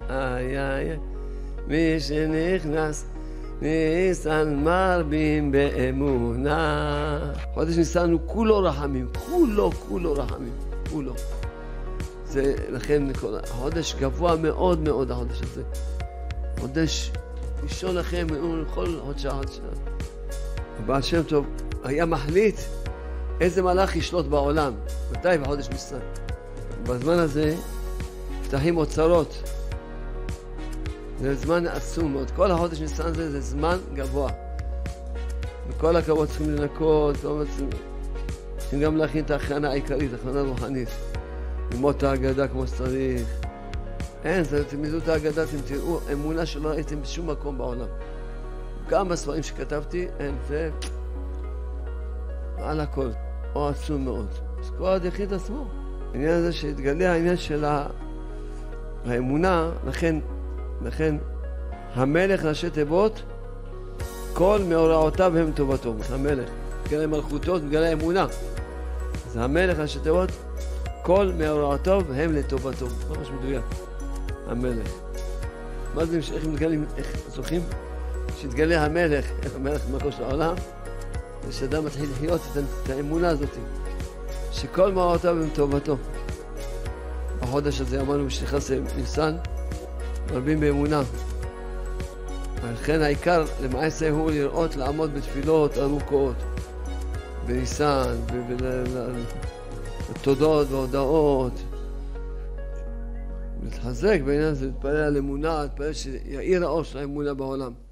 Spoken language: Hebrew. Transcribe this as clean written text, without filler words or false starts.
מי שנכנס ניסן מרבים באמונה. חודש ניסן הוא כולו רחמים, כולו רחמים, כולו. זה לכן חודש גבוה מאוד מאוד החודש הזה. חודש ראשון לכם כל חודשה. הבעל שם טוב היה מחליט איזה מלאך ישלוט בעולם. מתי? בחודש ניסן. בזמן הזה נפתחים אוצרות. זה זמן עצום מאוד. כל החודש ניסן הזה זה זמן גבוה. וכל הכבוד צריכים לנקות, צריכים גם להכין את ההכנה העיקרית, הכנה רוחנית. ללמוד את ההגדה כמו שצריך. אין, תלמדו את ההגדה, אתם תראו אמונה שלא ראיתם בשום מקום בעולם. גם בספרים שכתבתי, אין, זה על הכל. או עצום מאוד. אז כל אחד יכין את עצמו. העניין הזה שהתגלה העניין של האמונה, לכן המלך ראשי תיבות, כל מאורעותיו הם טובתו. המלך, בגלל מלכותו, בגלל האמונה. אז המלך ראשי תיבות, כל מאורעותיו הם לטובתו. ממש מדויק. המלך. מה זה, איך מתגלים, איך זוכים? שהתגלה המלך במקום של העולם, זה שאדם מתחיל לחיות את האמונה הזאת, שכל מאורעותיו הם טובתו. בחודש הזה אמרנו שנכנס ניסן, מרבים באמונה. ולכן העיקר למעשה הוא לראות לעמוד בתפילות ארוכות, בניסן, בתודות והודעות. להתחזק בעניין הזה, להתפלל על אמונה, להתפלל שיאיר האור של האמונה בעולם.